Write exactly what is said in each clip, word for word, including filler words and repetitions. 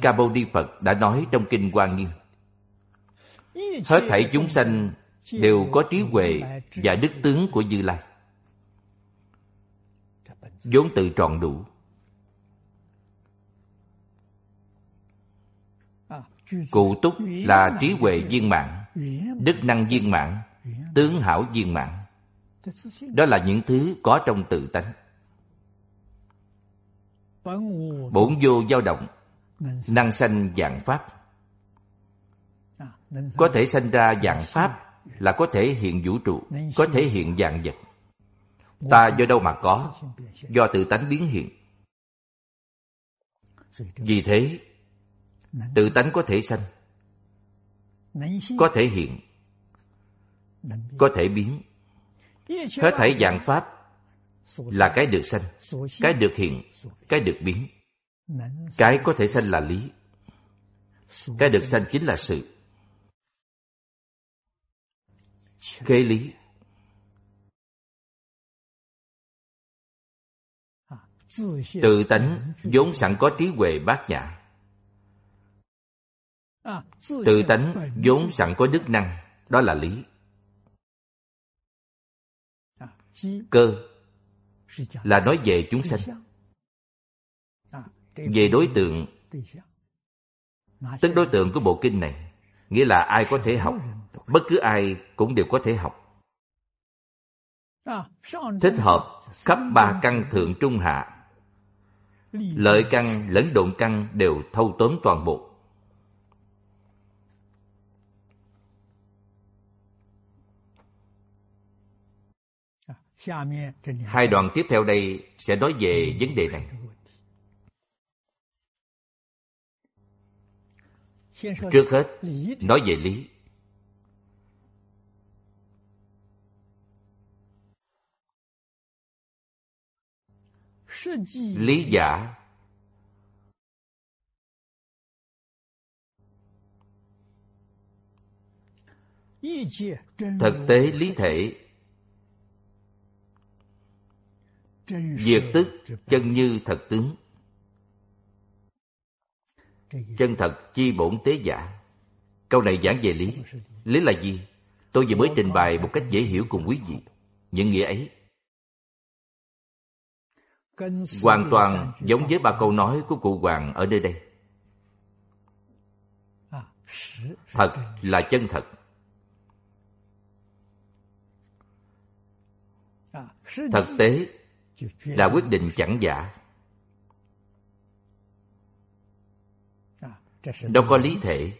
Ca Mâu Ni Phật đã nói trong Kinh Hoa Nghiêm. Hết thảy chúng sanh đều có trí huệ và đức tướng của Như Lai, vốn tự tròn đủ. Cụ túc là trí huệ viên mãn, đức năng viên mãn, tướng hảo viên mãn. Đó là những thứ có trong tự tánh. Bổn vô dao động, năng sanh vạn pháp. Có thể sanh ra vạn pháp là có thể hiện vũ trụ, có thể hiện vạn vật. Ta do đâu mà có? Do tự tánh biến hiện. Vì thế, tự tánh có thể sanh, có thể hiện, có thể biến. Hết thảy vạn pháp là cái được sanh, cái được hiện, cái được biến. Cái có thể sanh là lý, cái được sanh chính là sự. Khế lý. Tự tánh vốn sẵn có trí huệ bát nhã. Tự tánh vốn sẵn có đức năng, đó là lý. Cơ là nói về chúng sanh, về đối tượng. Tức đối tượng của bộ kinh này nghĩa là ai có thể học, bất cứ ai cũng đều có thể học. Thích hợp khắp ba căn thượng trung hạ, lợi căn lẫn độn căn đều thâu tóm toàn bộ. Hai đoạn tiếp theo đây sẽ nói về vấn đề này. Trước hết, nói về lý. Lý giả thực tế lý thể, diệt tức chân như thật tướng. Chân thật chi bổn tế giả. Câu này giảng về lý. Lý là gì? Tôi vừa mới trình bày một cách dễ hiểu cùng quý vị. Những nghĩa ấy hoàn toàn giống với ba câu nói của cụ Hoàng ở nơi đây. Thật là chân thật. Thực tế là quyết định chẳng giả. Đâu có lý thể,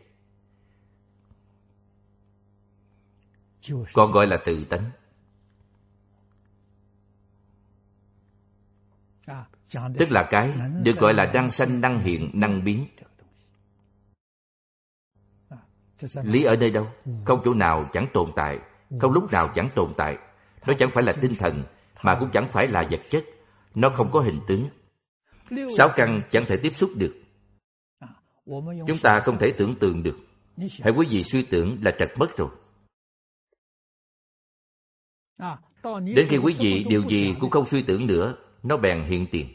còn gọi là tự tánh. Tức là cái được gọi là năng sanh, năng hiện, năng biến. Lý ở nơi đâu? Không chỗ nào chẳng tồn tại, không lúc nào chẳng tồn tại. Nó chẳng phải là tinh thần, mà cũng chẳng phải là vật chất. Nó không có hình tướng. Sáu căn chẳng thể tiếp xúc được. Chúng ta không thể tưởng tượng được. Hãy quý vị suy tưởng là trật mất rồi. Đến khi quý vị điều gì cũng không suy tưởng nữa, nó bèn hiện tiền.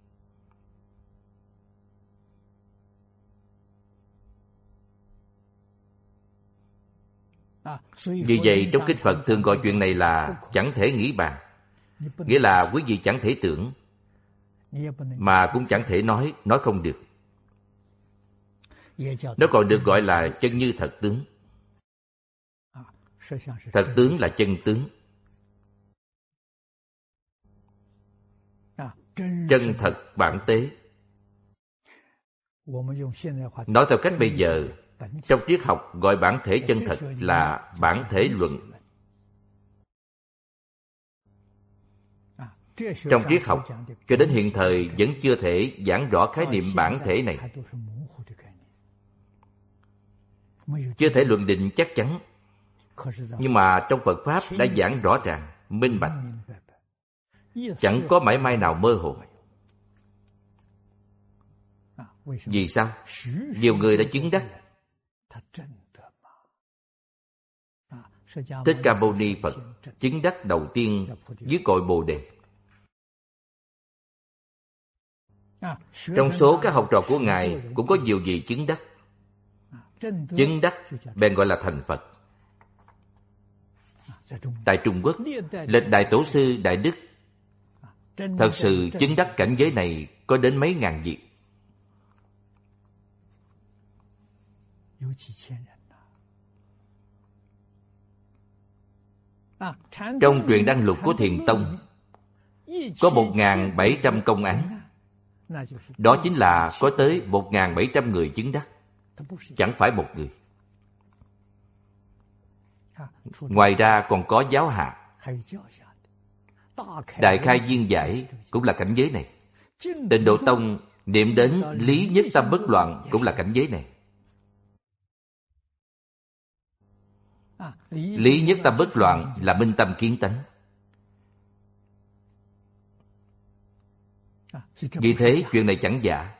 Vì vậy trong kinh Phật thường gọi chuyện này là chẳng thể nghĩ bàn. Nghĩa là quý vị chẳng thể tưởng, mà cũng chẳng thể nói, nói không được. Nó còn được gọi là chân như thật tướng. Thật tướng là chân tướng. Chân thật bản tế. Nói theo cách bây giờ, trong triết học gọi bản thể chân thật là bản thể luận. Trong triết học, cho đến hiện thời vẫn chưa thể giảng rõ khái niệm bản thể này. Chưa thể luận định chắc chắn. Nhưng mà trong Phật Pháp đã giảng rõ ràng, minh bạch, chẳng có mảy may nào mơ hồ. Vì sao? Nhiều người đã chứng đắc. Thích Ca Mâu Ni Phật chứng đắc đầu tiên dưới cội Bồ Đề. Trong số các học trò của Ngài cũng có nhiều vị chứng đắc. Chứng đắc bèn gọi là thành Phật. Tại Trung Quốc, lịch đại tổ sư Đại Đức thật sự chứng đắc cảnh giới này có đến mấy ngàn vị. Trong truyện đăng lục của Thiền Tông có một nghìn bảy trăm công án. Đó chính là có tới một nghìn bảy trăm người chứng đắc, chẳng phải một người. Ngoài ra còn có giáo hạ, Đại Khai Viên Giải cũng là cảnh giới này. Tịnh Độ Tông niệm đến lý nhất tâm bất loạn cũng là cảnh giới này. Lý nhất tâm bất loạn là minh tâm kiến tánh. Vì thế chuyện này chẳng giả.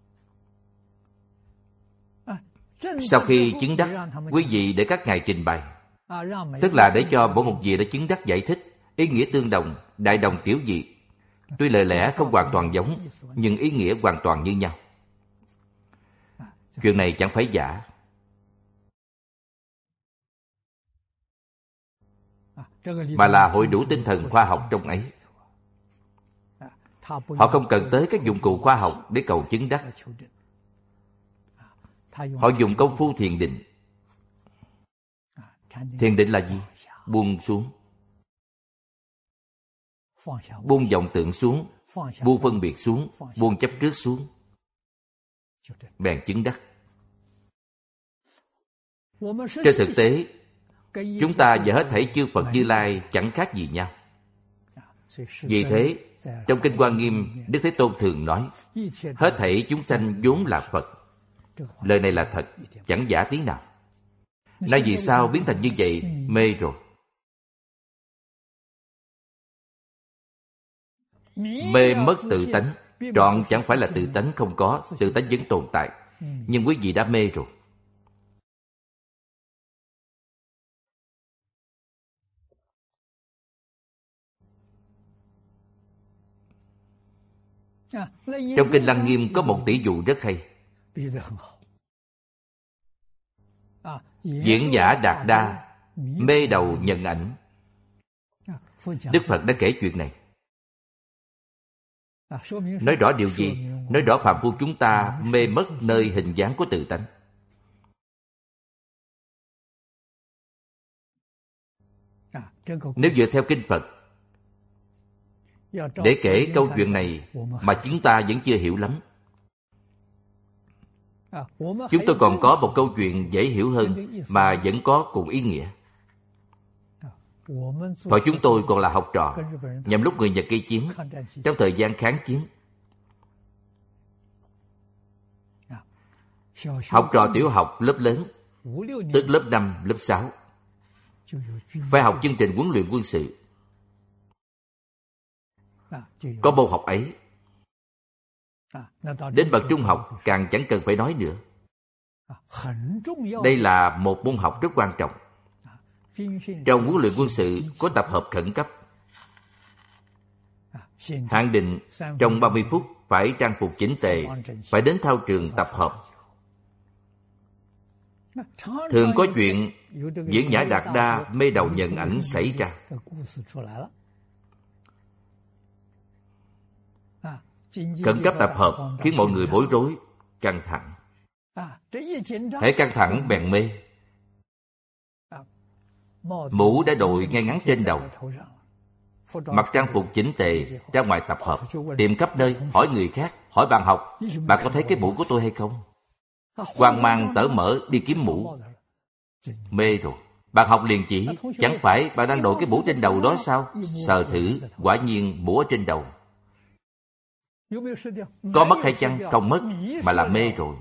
Sau khi chứng đắc, quý vị để các ngài trình bày, tức là để cho mỗi một vị đã chứng đắc giải thích, ý nghĩa tương đồng, đại đồng tiểu dị. Tuy lời lẽ không hoàn toàn giống, nhưng ý nghĩa hoàn toàn như nhau. Chuyện này chẳng phải giả. Mà là hội đủ tinh thần khoa học trong ấy. Họ không cần tới các dụng cụ khoa học để cầu chứng đắc. Họ dùng công phu thiền định. Thiền định là gì? Buông xuống. Buông vọng tưởng xuống, buông phân biệt xuống, buông chấp trước xuống, bèn chứng đắc. Trên thực tế, chúng ta và hết thảy chư Phật Như Lai chẳng khác gì nhau. Vì thế, trong Kinh Hoa Nghiêm, Đức Thế Tôn thường nói, hết thảy chúng sanh vốn là Phật. Lời này là thật, chẳng giả tí nào. Nay vì sao biến thành như vậy? Mê rồi. Mê mất tự tánh. Trọn chẳng phải là tự tánh không có, tự tánh vẫn tồn tại. Nhưng quý vị đã mê rồi. Trong Kinh Lăng Nghiêm có một tỷ dụ rất hay. Diễn giả Đạt Đa mê đầu nhận ảnh. Đức Phật đã kể chuyện này. Nói rõ điều gì? Nói rõ phàm phu chúng ta mê mất nơi hình dáng của tự tánh. Nếu dựa theo Kinh Phật, để kể câu chuyện này mà chúng ta vẫn chưa hiểu lắm. Chúng tôi còn có một câu chuyện dễ hiểu hơn mà vẫn có cùng ý nghĩa. Thời chúng tôi còn là học trò, nhằm lúc người Nhật gây chiến, trong thời gian kháng chiến. Học trò tiểu học lớp lớn, tức lớp năm, lớp sáu, phải học chương trình huấn luyện quân sự. Có môn học ấy. Đến bậc trung học càng chẳng cần phải nói nữa. Đây là một môn học rất quan trọng. Trong huấn luyện quân sự có tập hợp khẩn cấp. Hạn định trong ba mươi phút phải trang phục chỉnh tề, phải đến thao trường tập hợp. Thường có chuyện diễn giả Đạt Đa mê đầu nhận ảnh xảy ra. Khẩn cấp tập hợp khiến mọi người bối rối, căng thẳng. Hễ căng thẳng bèn mê. Mũ đã đội ngay ngắn trên đầu, mặc trang phục chỉnh tề ra ngoài tập hợp, tìm khắp nơi, hỏi người khác, hỏi bạn học, bạn có thấy cái mũ của tôi hay không? Hoang mang tở mở đi kiếm mũ. Mê rồi. Bạn học liền chỉ, chẳng phải bạn đang đội cái mũ trên đầu đó sao? Sờ thử, quả nhiên mũ ở trên đầu. Có mất hay chăng? Không mất, mà là mê rồi.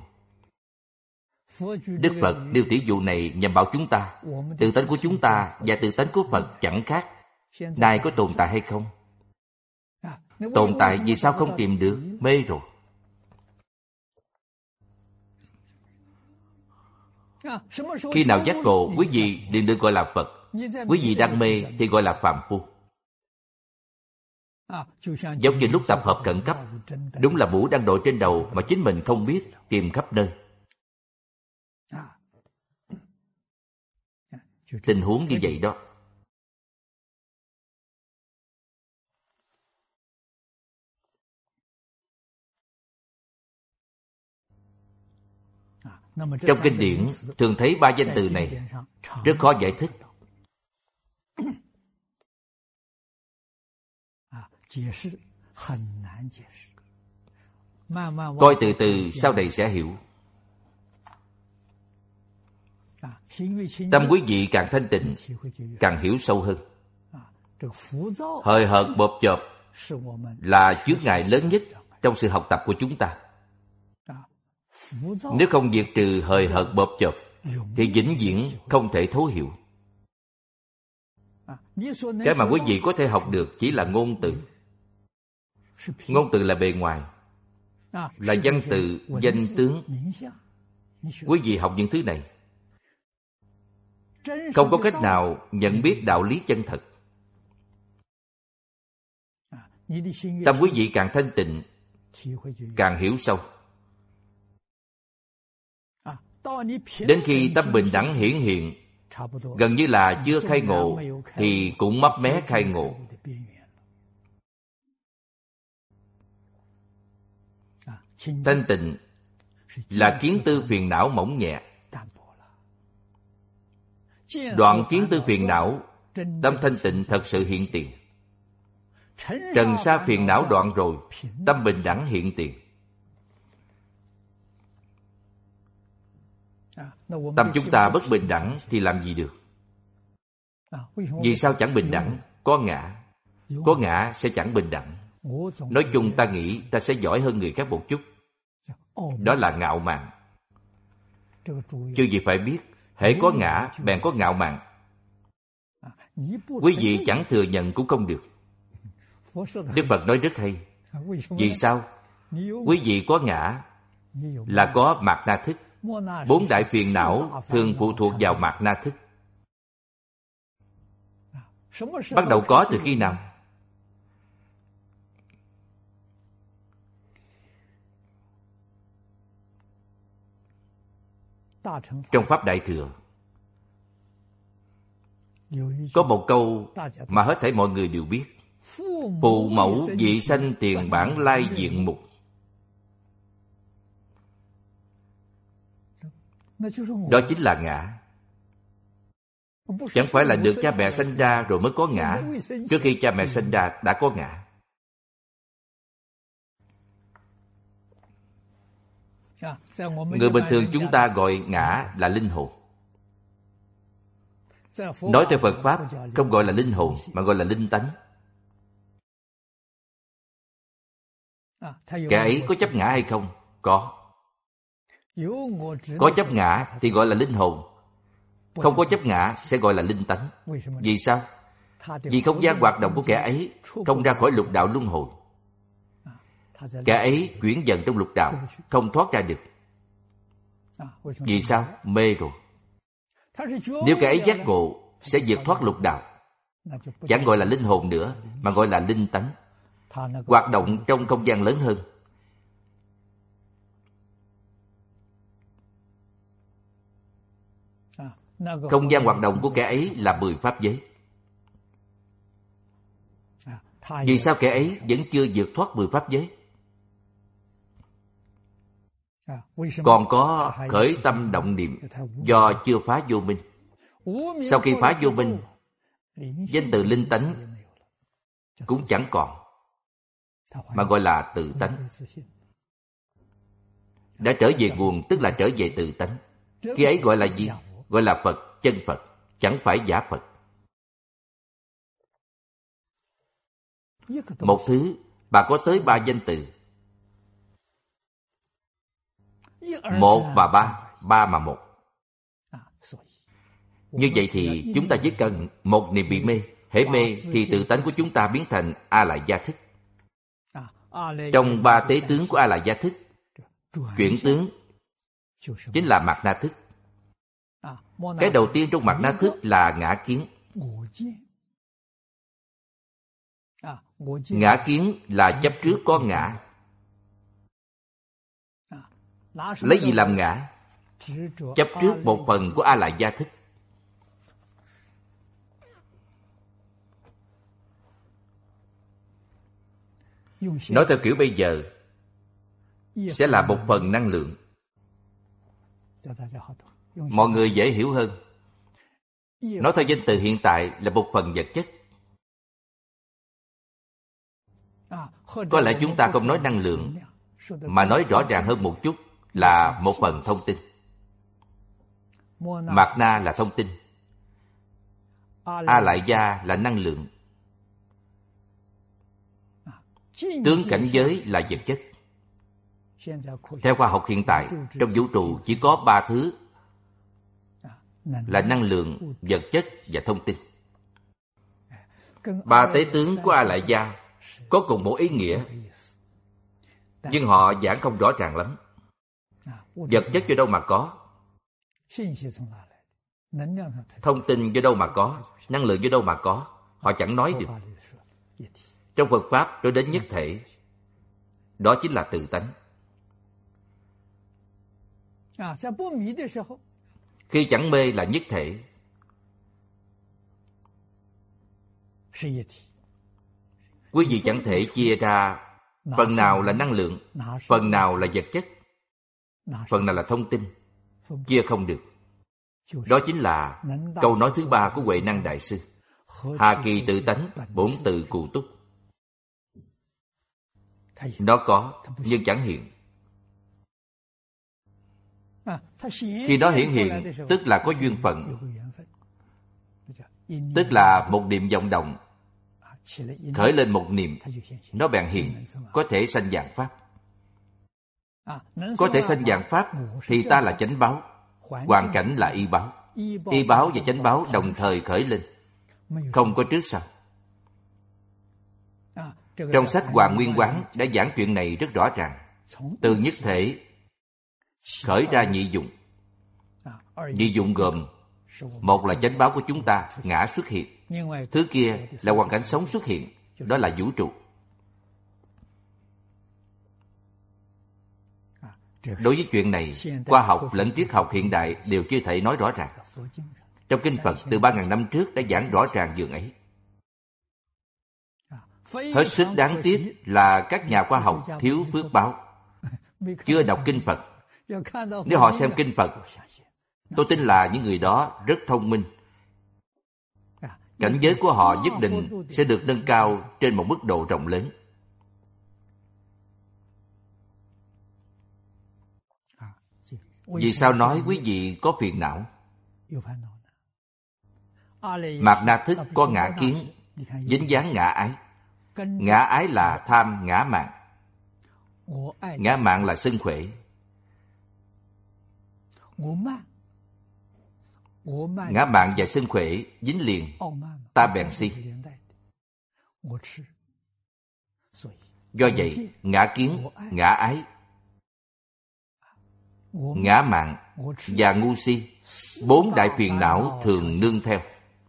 Đức Phật đưa tỷ dụ này nhằm bảo chúng ta, tự tánh của chúng ta và tự tánh của Phật chẳng khác. Nay có tồn tại hay không? Tồn tại vì sao không tìm được? Mê rồi. Khi nào giác ngộ, quý vị đừng được gọi là Phật. Quý vị đang mê thì gọi là phàm phu. Giống như lúc tập hợp khẩn cấp, đúng là mũ đang đội trên đầu mà chính mình không biết, tìm khắp nơi. Tình huống như vậy đó. Trong kinh điển thường thấy ba danh từ này rất khó giải thích. Coi từ từ sau này sẽ hiểu. Tâm quý vị càng thanh tịnh, càng hiểu sâu hơn. Hời hợt bộp chộp là chướng ngại lớn nhất trong sự học tập của chúng ta. Nếu không diệt trừ hời hợt bộp chộp thì vĩnh viễn không thể thấu hiểu. Cái mà quý vị có thể học được chỉ là ngôn từ. Ngôn từ là bề ngoài, là văn từ, danh tướng. Quý vị học những thứ này không có cách nào nhận biết đạo lý chân thật. Tâm quý vị càng thanh tịnh, càng hiểu sâu. Đến khi tâm bình đẳng hiển hiện, gần như là chưa khai ngộ thì cũng mấp mé khai ngộ. Thanh tịnh là kiến tư phiền não mỏng nhẹ. Đoạn kiến tư phiền não, tâm thanh tịnh thật sự hiện tiền. Trần sa phiền não đoạn rồi, tâm bình đẳng hiện tiền. Tâm chúng ta bất bình đẳng thì làm gì được? Vì sao chẳng bình đẳng? Có ngã. Có ngã sẽ chẳng bình đẳng. Nói chung ta nghĩ ta sẽ giỏi hơn người khác một chút. Đó là ngạo mạn. Chứ gì phải biết, hễ có ngã bèn có ngạo mạn. Quý vị chẳng thừa nhận cũng không được. Đức Phật nói rất hay. Vì sao? Quý vị có ngã là có mạt na thức. Bốn đại phiền não thường phụ thuộc vào mạt na thức. Bắt đầu có từ khi nào? Trong Pháp Đại Thừa có một câu mà hết thảy mọi người đều biết: Phụ mẫu vị sanh tiền bản lai diện mục. Đó chính là ngã. Chẳng phải là được cha mẹ sanh ra rồi mới có ngã. Trước khi cha mẹ sanh ra đã có ngã. Người bình thường chúng ta gọi ngã là linh hồn. Nói theo Phật Pháp không gọi là linh hồn mà gọi là linh tánh. Kẻ ấy có chấp ngã hay không? Có. Có chấp ngã thì gọi là linh hồn. Không có chấp ngã sẽ gọi là linh tánh. Vì sao? Vì không gian hoạt động của kẻ ấy không ra khỏi lục đạo luân hồi. Kẻ ấy chuyển dần trong lục đạo, không thoát ra được. Vì sao? Mê rồi. Nếu kẻ ấy giác ngộ sẽ vượt thoát lục đạo, chẳng gọi là linh hồn nữa mà gọi là linh tánh, hoạt động trong không gian lớn hơn. Không gian hoạt động của kẻ ấy là mười pháp giới. Vì sao kẻ ấy vẫn chưa vượt thoát mười pháp giới? Còn có khởi tâm động niệm do chưa phá vô minh. Sau khi phá vô minh, danh từ linh tánh cũng chẳng còn, mà gọi là tự tánh. Đã trở về nguồn tức là trở về tự tánh. Khi ấy gọi là gì? Gọi là Phật, chân Phật, chẳng phải giả Phật. Một thứ bà có tới ba danh từ. Một và ba, ba mà một. Như vậy thì chúng ta chỉ cần một niệm bị mê. Hễ mê thì tự tánh của chúng ta biến thành A-lại gia thức. Trong ba tế tướng của A-lại gia thức, chuyển tướng chính là mạt na thức. Cái đầu tiên trong mạt na thức là ngã kiến. Ngã kiến là chấp trước có ngã. Lấy gì làm ngã? Chấp trước một phần của A Lại Gia thức. Nói theo kiểu bây giờ, sẽ là một phần năng lượng. Mọi người dễ hiểu hơn. Nói theo danh từ hiện tại là một phần vật chất. Có lẽ chúng ta không nói năng lượng, mà nói rõ ràng hơn một chút là một phần thông tin. Mạt na là thông tin, A Lại Gia là năng lượng, tướng cảnh giới là vật chất. Theo khoa học hiện tại, trong vũ trụ chỉ có ba thứ là năng lượng, vật chất và thông tin. Ba tế tướng của A Lại Gia có cùng một ý nghĩa, nhưng họ giảng không rõ ràng lắm. Vật chất do đâu mà có? Thông tin do đâu mà có? Năng lượng do đâu mà có? Họ chẳng nói được. Trong Phật Pháp nói đến nhất thể, đó chính là tự tánh. Khi chẳng mê là nhất thể. Quý vị chẳng thể chia ra phần nào là năng lượng, phần nào là vật chất, phần nào là thông tin. Chia không được. Đó chính là câu nói thứ ba của Huệ Năng Đại Sư. Hà kỳ tự tánh, bổn tự cụ túc. Nó có, nhưng chẳng hiện. Khi nó hiển hiện, tức là có duyên phận, tức là một niệm vọng động, khởi lên một niệm, nó bèn hiện, có thể sanh vạn pháp. Có thể sanh vạn pháp thì ta là chánh báo, hoàn cảnh là y báo. Y báo và chánh báo đồng thời khởi lên, không có trước sau. Trong sách Hoàng Nguyên Quán đã giảng chuyện này rất rõ ràng. Từ nhất thể khởi ra nhị dụng. Nhị dụng gồm một là chánh báo của chúng ta, ngã xuất hiện. Thứ kia là hoàn cảnh sống xuất hiện, đó là vũ trụ. Đối với chuyện này, khoa học lẫn triết học hiện đại đều chưa thể nói rõ ràng. Trong Kinh Phật từ ba ngàn năm trước đã giảng rõ ràng dường ấy. Hết sức đáng tiếc là các nhà khoa học thiếu phước báo, chưa đọc Kinh Phật. Nếu họ xem Kinh Phật, tôi tin là những người đó rất thông minh. Cảnh giới của họ nhất định sẽ được nâng cao trên một mức độ rộng lớn. Vì sao nói quý vị có phiền não? Mạt na thức có ngã kiến, dính dáng ngã ái. Ngã ái là tham ngã mạn. Ngã mạn là sân khỏe. Ngã mạn và sân khỏe dính liền, ta bèn si. Do vậy, ngã kiến, ngã ái, ngã mạn và ngu si, bốn đại phiền não thường nương theo.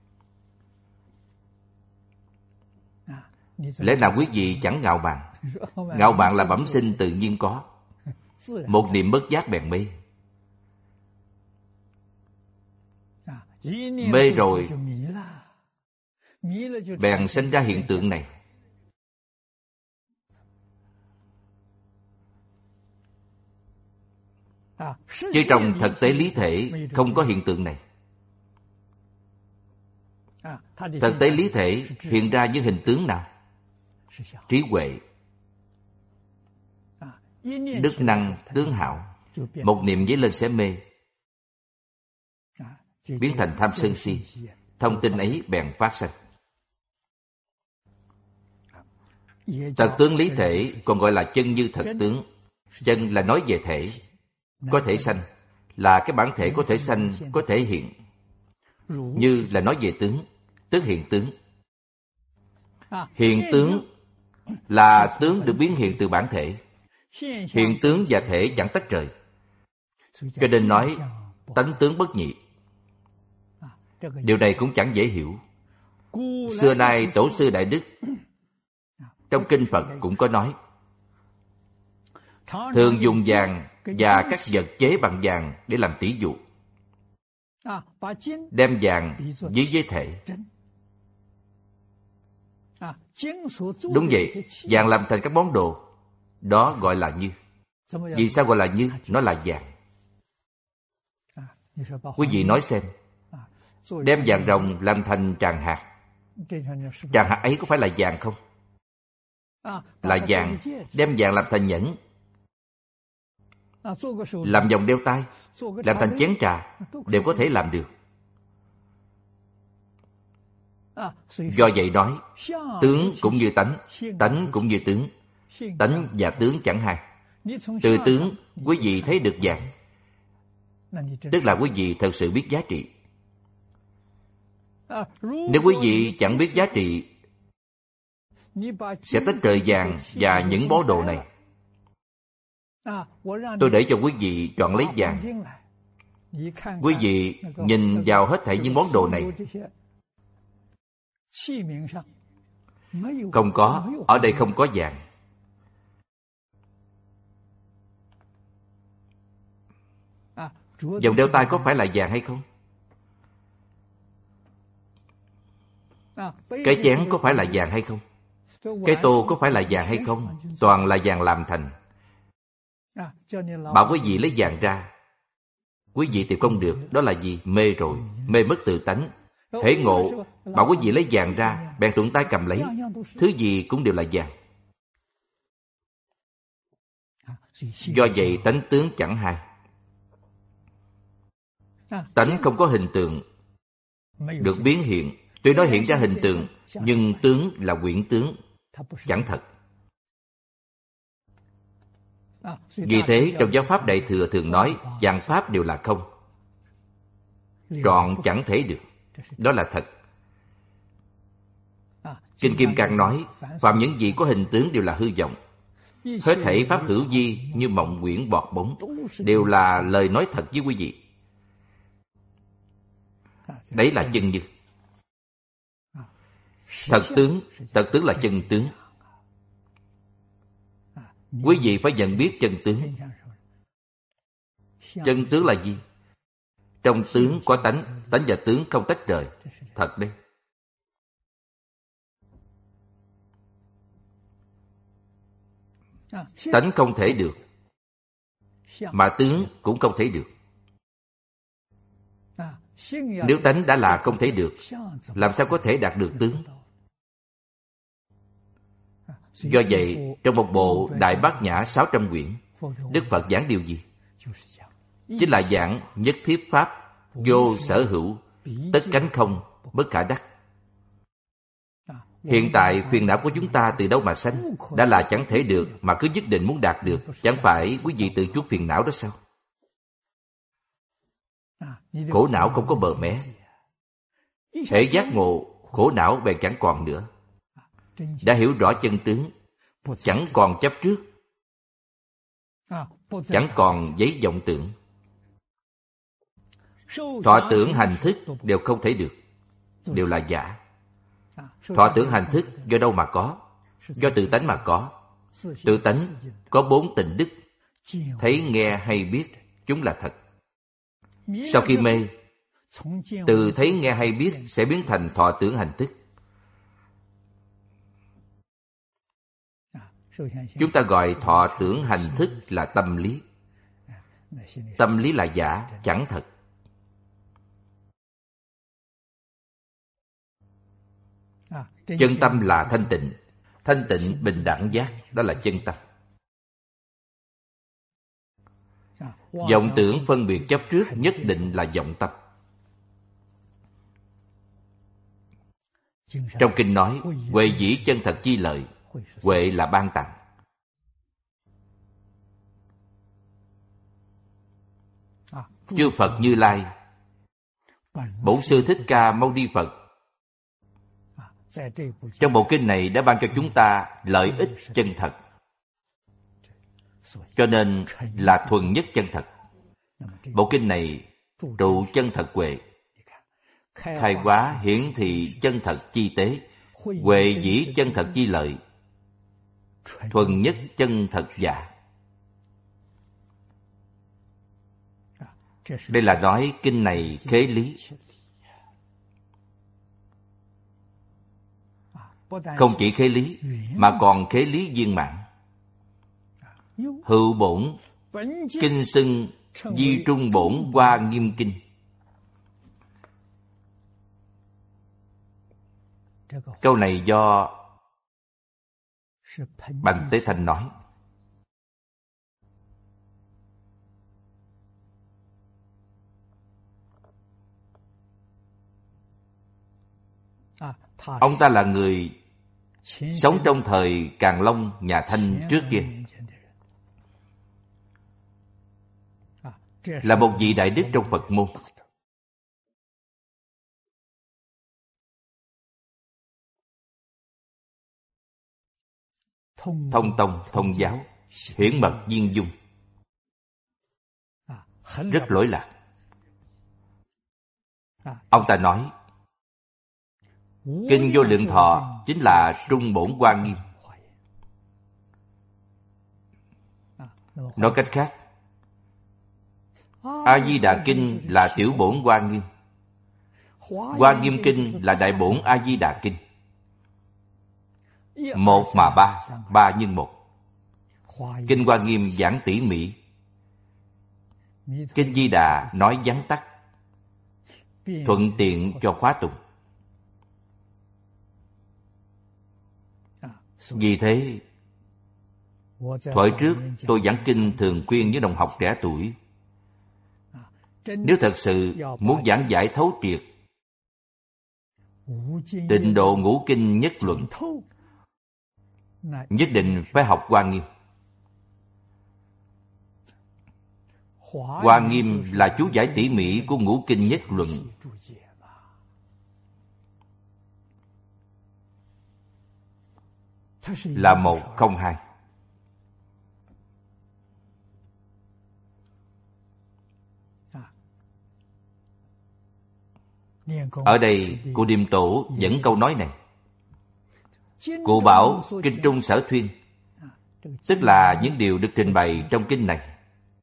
Lẽ nào quý vị chẳng ngạo mạn? Ngạo mạn là bẩm sinh tự nhiên có. Một niệm bất giác bèn mê. Mê rồi bèn sinh ra hiện tượng này. Chứ trong thực tế lý thể không có hiện tượng này. Thực tế lý thể hiện ra những hình tướng nào? Trí huệ, đức năng, tướng hảo. Một niệm dấy lên sẽ mê, biến thành tham sân si. Thông tin ấy bèn phát sanh. Thật tướng lý thể còn gọi là chân như thật tướng. Chân là nói về thể. Có thể sanh là cái bản thể có thể sanh, có thể hiện. Như là nói về tướng, tức hiện tướng. Hiện tướng là tướng được biến hiện từ bản thể. Hiện tướng và thể chẳng tách rời, cho nên nói tánh tướng bất nhị. Điều này cũng chẳng dễ hiểu. Xưa nay tổ sư Đại Đức Trong kinh Phật cũng có nói, thường dùng vàng và các vật chế bằng vàng để làm tỷ dụ, đem vàng ví với thể. Đúng vậy, vàng làm thành các món đồ, đó gọi là như. Vì sao gọi là như? Nó là vàng. Quý vị nói xem, đem vàng ròng làm thành tràng hạt, tràng hạt ấy có phải là vàng không? Là vàng. Đem vàng làm thành nhẫn, làm vòng đeo tay, làm thành chén trà, đều có thể làm được. Do vậy nói, tướng cũng như tánh, tánh cũng như tướng. Tánh và tướng chẳng hai. Từ tướng, quý vị thấy được vàng, tức là quý vị thật sự biết giá trị. Nếu quý vị chẳng biết giá trị, sẽ tách rời vàng và những món đồ này. Tôi để cho quý vị chọn lấy vàng. Quý vị nhìn vào hết thảy những món đồ này. Không có, ở đây không có vàng. Vòng đeo tay có phải là vàng hay không? Cái chén có phải là vàng hay không? Cái tô có phải là vàng hay không? Toàn là vàng làm thành. Bảo quý vị lấy vàng ra, quý vị tìm không được. Đó là gì? Mê rồi, mê mất tự tánh. Hễ ngộ, bảo quý vị lấy vàng ra, bèn thuận tay cầm lấy. Thứ gì cũng đều là vàng. Do vậy tánh tướng chẳng hai. Tánh không có hình tượng được biến hiện. Tuy nói hiện ra hình tượng, nhưng tướng là quyển tướng, chẳng thật. Vì thế trong giáo pháp Đại Thừa thường nói vạn pháp đều là không, trọn chẳng thể được. Đó là thật. Kinh Kim Cang nói phạm những gì có hình tướng đều là hư vọng. Hết thảy pháp hữu vi như mộng quyển bọt bóng, đều là lời nói thật với quý vị. Đấy là chân như. Thật tướng, thật tướng là chân tướng. Quý vị phải nhận biết chân tướng. Chân tướng là gì? Trong tướng có tánh, tánh và tướng không tách rời. Thật đấy. Tánh không thể được, mà tướng cũng không thể được. Nếu tánh đã là không thể được, làm sao có thể đạt được tướng? Do vậy, trong một bộ Đại Bát Nhã sáu trăm quyển, Đức Phật giảng điều gì? Chính là giảng nhất thiết pháp, vô sở hữu, tất cánh không, bất khả đắc. Hiện tại phiền não của chúng ta từ đâu mà sanh? Đã là chẳng thể được mà cứ nhất định muốn đạt được. Chẳng phải quý vị tự chuốc phiền não đó sao? Khổ não không có bờ mé. Hễ giác ngộ, khổ não bèn chẳng còn nữa. Đã hiểu rõ chân tướng, chẳng còn chấp trước, chẳng còn giấy vọng tưởng. Thọ tưởng hành thức đều không thể được, đều là giả. Thọ tưởng hành thức do đâu mà có? Do tự tánh mà có. Tự tánh có bốn tình đức: thấy, nghe, hay, biết, chúng là thật. Sau khi mê, từ thấy, nghe, hay, biết sẽ biến thành thọ tưởng hành thức. Chúng ta gọi thọ tưởng hành thức là tâm lý. Tâm lý là giả, chẳng thật. Chân tâm là thanh tịnh. Thanh tịnh bình đẳng giác, đó là chân tâm. Vọng tưởng phân biệt chấp trước nhất định là vọng tâm. Trong kinh nói huệ dĩ chân thật chi lợi. Huệ là ban tặng. Chư Phật Như Lai, Bổn Sư Thích Ca Mâu Ni Phật, trong bộ kinh này đã ban cho chúng ta lợi ích chân thật, cho nên là thuần nhất chân thật. Bộ kinh này trụ chân thật huệ, khai hóa hiển thị chân thật chi tế, huệ dĩ chân thật chi lợi, thuần nhất chân thật giả. Đây là nói kinh này khế lý. Không chỉ khế lý, mà còn khế lý viên mãn. Hữu bổn, kinh xưng Di Trung Bổn Hoa Nghiêm Kinh. Câu này do Bành Tế Thanh nói. Ông ta là người sống trong thời Càn Long nhà Thanh trước kia, là một vị đại đức trong Phật môn. Thông tông, thông giáo, huyễn mật viên dung, rất lỗi lạc. Ông ta nói Kinh Vô Lượng Thọ chính là Trung Bổn Hoa Nghiêm. Nói cách khác, A Di Đà Kinh là Tiểu Bổn Hoa Nghiêm, Hoa Nghiêm Kinh là Đại Bổn A Di Đà Kinh. Một mà ba, ba nhân một. Kinh Hoa Nghiêm giảng tỉ mỉ, Kinh Di Đà nói vắn tắt, thuận tiện cho khóa tụng. Vì thế, thuở trước tôi giảng kinh thường khuyên với đồng học trẻ tuổi, nếu thật sự muốn giảng giải thấu triệt Tịnh Độ Ngũ Kinh Nhất Luận, nhất định phải học Hoa Nghiêm. Hoa Nghiêm là chú giải tỉ mỉ của Ngũ Kinh Nhất Luận. Là một không hai. Ở đây cụ Điềm Tổ dẫn câu nói này. Cụ bảo Kinh Trung Sở Thuyên, tức là những điều được trình bày trong kinh này.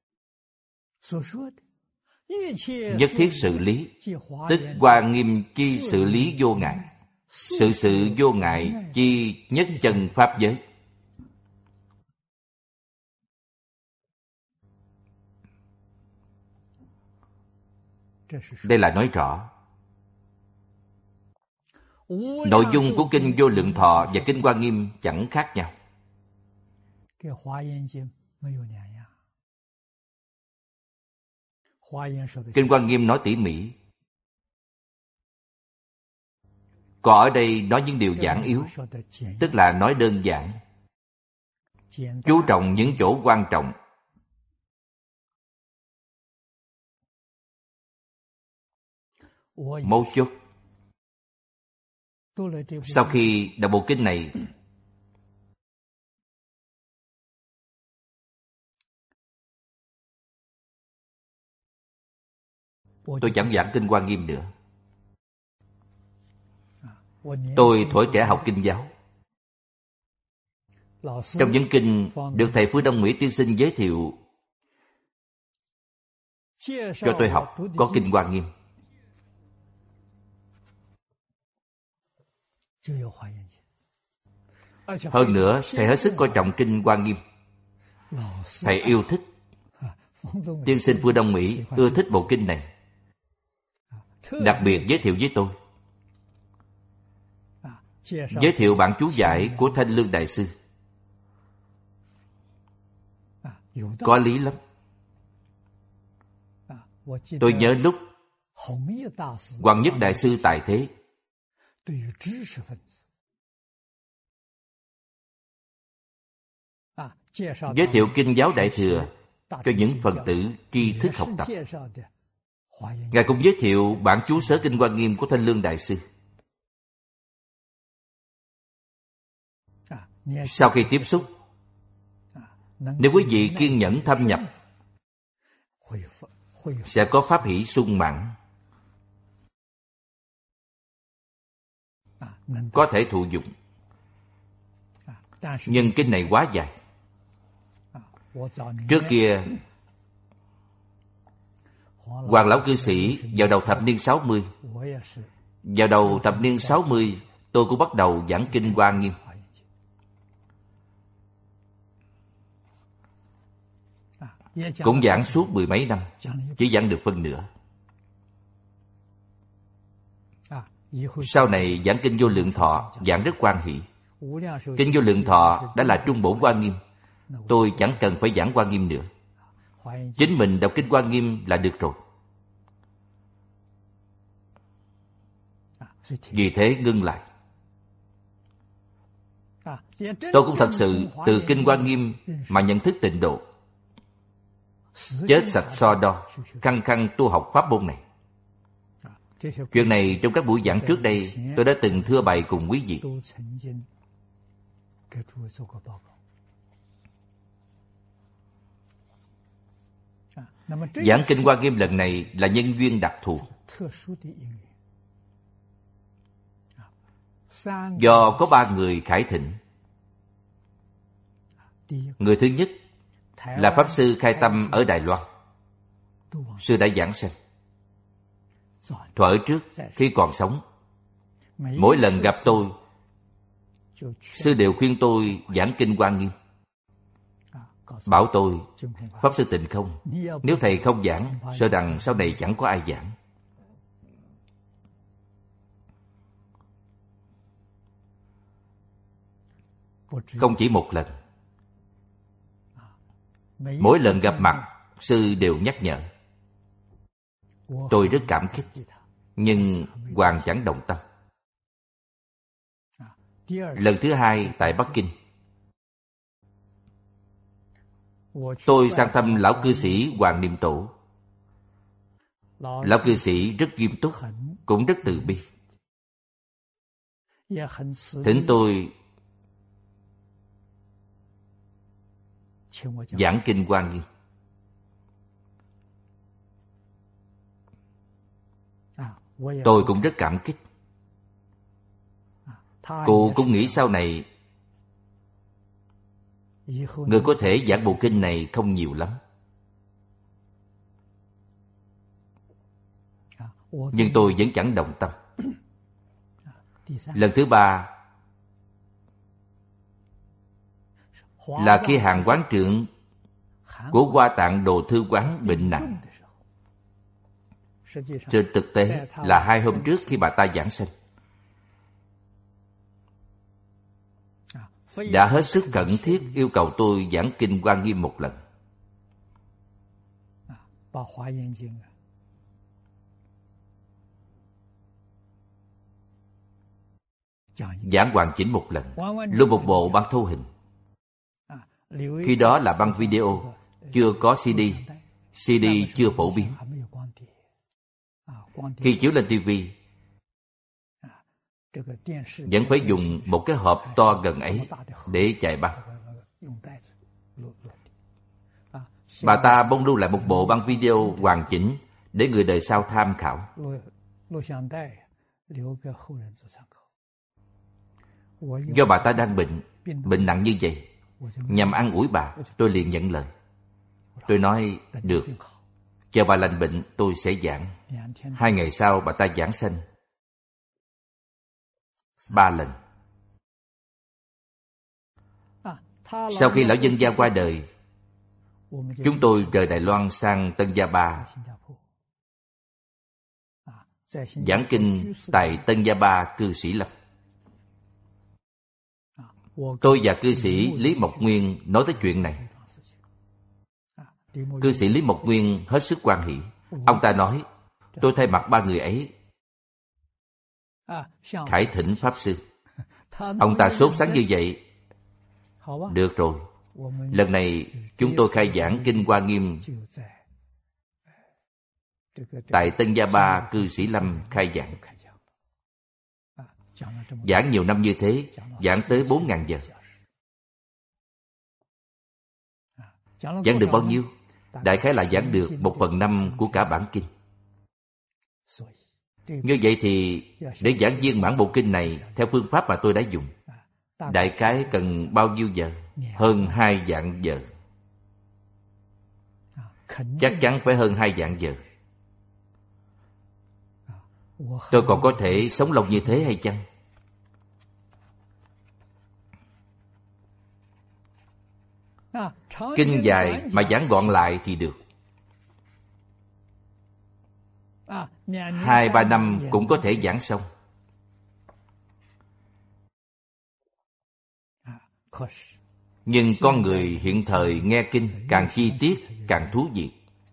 Nhất thiết sự lý, tức Hoa Nghiêm chi sự lý vô ngại. Sự sự vô ngại chi nhất chân pháp giới. Đây là nói rõ nội dung của Kinh Vô Lượng Thọ và Kinh Hoa Nghiêm chẳng khác nhau. Kinh Hoa Nghiêm nói tỉ mỉ, còn ở đây nói những điều giản yếu, tức là nói đơn giản, chú trọng những chỗ quan trọng. Mấu chốt. Sau khi đọc bộ kinh này, tôi chẳng giảng Kinh Hoa Nghiêm nữa. Tôi thuở trẻ học kinh giáo. Trong những kinh được thầy Phú Đông Mỹ tiên sinh giới thiệu cho tôi học có Kinh Hoa Nghiêm. Hơn nữa, thầy hết sức coi trọng Kinh Hoa Nghiêm. Thầy yêu thích. Tiên sinh Phú Đông Mỹ ưa thích bộ kinh này, đặc biệt giới thiệu với tôi. Giới thiệu bản chú giải của Thanh Lương Đại Sư. Có lý lắm. Tôi nhớ lúc Hoàng Nhất Đại Sư tại thế, giới thiệu Kinh giáo Đại Thừa cho những phần tử tri thức học tập. Ngài cũng giới thiệu bản chú sớ Kinh Hoa Nghiêm của Thanh Lương Đại Sư. Sau khi tiếp xúc, nếu quý vị kiên nhẫn thâm nhập, sẽ có pháp hỷ sung mãn, có thể thụ dụng. Nhưng kinh này quá dài. Trước kia, Hoàng lão cư sĩ vào đầu thập niên sáu mươi. Vào đầu thập niên sáu mươi, tôi cũng bắt đầu giảng kinh Hoa Nghiêm. Cũng giảng suốt mười mấy năm, chỉ giảng được phân nửa. Sau này giảng kinh Vô Lượng Thọ, giảng rất hoan hỷ. Kinh Vô Lượng Thọ đã là trung bổn Hoa Nghiêm. Tôi chẳng cần phải giảng Hoa Nghiêm nữa. Chính mình đọc kinh Hoa Nghiêm là được rồi. Vì thế ngưng lại. Tôi cũng thật sự từ kinh Hoa Nghiêm mà nhận thức tịnh độ. Chết sạch so đo, khăng khăng tu học pháp môn này. Chuyện này trong các buổi giảng trước đây tôi đã từng thưa bày cùng quý vị. Giảng kinh Hoa Nghiêm lần này là nhân duyên đặc thù. Do có ba người khải thịnh. Người thứ nhất là Pháp Sư Khai Tâm ở Đài Loan. Sư đã giảng sanh. Thuở trước, khi còn sống, mỗi lần gặp tôi, Sư đều khuyên tôi giảng kinh Hoa Nghiêm. Bảo tôi, Pháp Sư Tịnh Không, nếu thầy không giảng, sợ rằng sau này chẳng có ai giảng. Không chỉ một lần. Mỗi lần gặp mặt, Sư đều nhắc nhở. Tôi rất cảm kích, nhưng hoàn chẳng động tâm. Lần thứ hai tại Bắc Kinh, tôi sang thăm lão cư sĩ Hoàng Niệm Tổ. Lão cư sĩ rất nghiêm túc, cũng rất từ bi. Thỉnh tôi giảng kinh Hoa Nghiêm. Tôi cũng rất cảm kích. Cô cũng nghĩ sau này người có thể giảng bộ kinh này không nhiều lắm. Nhưng tôi vẫn chẳng động tâm. Lần thứ ba là khi Hàng quán trưởng của Hoa Tạng Đồ Thư Quán bệnh nặng. Trên thực tế là hai hôm trước khi bà ta giảng sanh. Đã hết sức khẩn thiết yêu cầu tôi giảng kinh Hoa Nghiêm một lần. Giảng hoàn chỉnh một lần, lưu một bộ băng thu hình. Khi đó là băng video, chưa có xê đê, xê đê chưa phổ biến. Khi chiếu lên ti vi, vẫn phải dùng một cái hộp to gần ấy để chạy băng. Bà ta bông lưu lại một bộ băng video hoàn chỉnh để người đời sau tham khảo. Do bà ta đang bệnh, bệnh nặng như vậy, nhằm an ủi bà, tôi liền nhận lời. Tôi nói, được, chờ bà lành bệnh tôi sẽ giảng. Hai ngày sau bà ta giảng sanh. Ba lần. Sau khi lão nhân gia qua đời, chúng tôi rời Đài Loan sang Tân Gia Ba, giảng kinh tại Tân Gia Ba cư sĩ Lâm. Tôi và cư sĩ Lý Mộc Nguyên nói tới chuyện này. Cư sĩ Lý Mộc Nguyên hết sức hoan hỷ. Ông ta nói, tôi thay mặt ba người ấy khải thỉnh Pháp Sư. Ông ta sốt sắng như vậy. Được rồi, lần này chúng tôi khai giảng kinh Hoa Nghiêm tại Tân Gia Ba cư sĩ Lâm khai giảng. Giảng nhiều năm như thế, giảng tới bốn ngàn giờ. Giảng được bao nhiêu? Đại khái là giảng được một phần năm của cả bản kinh. Như vậy thì để giảng viên mãn bộ kinh này theo phương pháp mà tôi đã dùng, đại khái cần bao nhiêu giờ? Hơn hai vạn giờ. Chắc chắn phải hơn hai vạn giờ. Tôi còn có thể sống lâu như thế hay chăng? Kinh dài mà giảng gọn lại thì được. Hai ba năm cũng có thể giảng xong. Nhưng con người hiện thời nghe kinh càng chi tiết càng thú vị.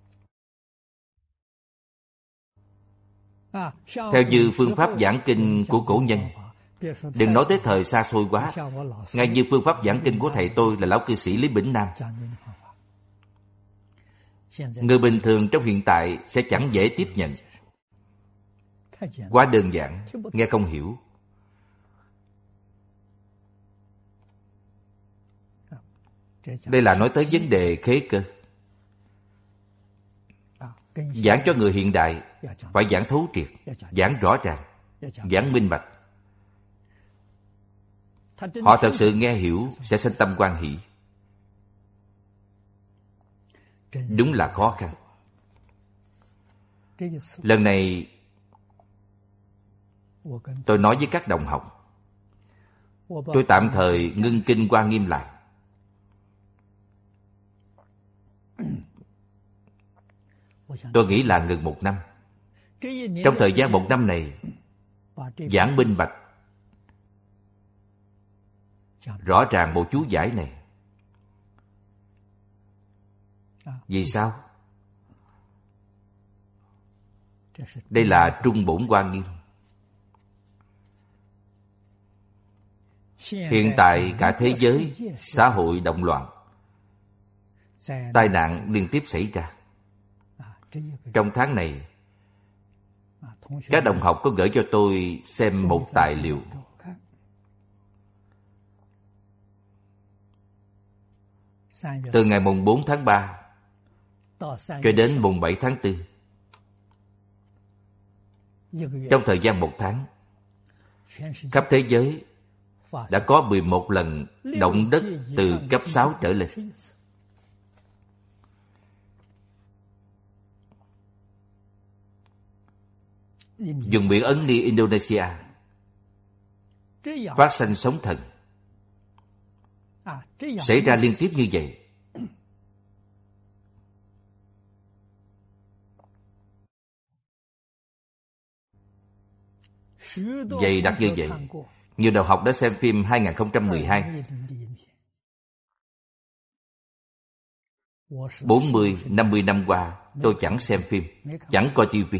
Theo như phương pháp giảng kinh của cổ nhân, đừng nói tới thời xa xôi quá, ngay như phương pháp giảng kinh của thầy tôi là lão cư sĩ Lý Bỉnh Nam, người bình thường trong hiện tại sẽ chẳng dễ tiếp nhận. Quá đơn giản, nghe không hiểu. Đây là nói tới vấn đề khế cơ. Giảng cho người hiện đại phải giảng thấu triệt, giảng rõ ràng, giảng minh bạch. Họ thật sự nghe hiểu sẽ sanh tâm hoan hỷ. Đúng là khó khăn. Lần này tôi nói với các đồng học, tôi tạm thời ngưng kinh Hoa Nghiêm lại. Tôi nghĩ là ngừng một năm. Trong thời gian một năm này, giảng minh bạch, rõ ràng bộ chú giải này. Vì sao? Đây là trung bổn Hoa Nghiêm. Hiện tại cả thế giới, xã hội động loạn, tai nạn liên tiếp xảy ra. Trong tháng này, các đồng học có gửi cho tôi xem một tài liệu. Từ ngày mùng bốn tháng ba cho đến mùng bảy tháng tư, trong thời gian một tháng, khắp thế giới đã có mười một lần động đất từ cấp sáu trở lên. Vùng biển Ấn Ni, Indonesia phát sinh sóng thần, xảy ra liên tiếp như vậy. Dày đặc như vậy. Nhiều đồng học đã xem phim hai không một hai. bốn mươi, năm mươi năm qua, tôi chẳng xem phim, chẳng coi tivi.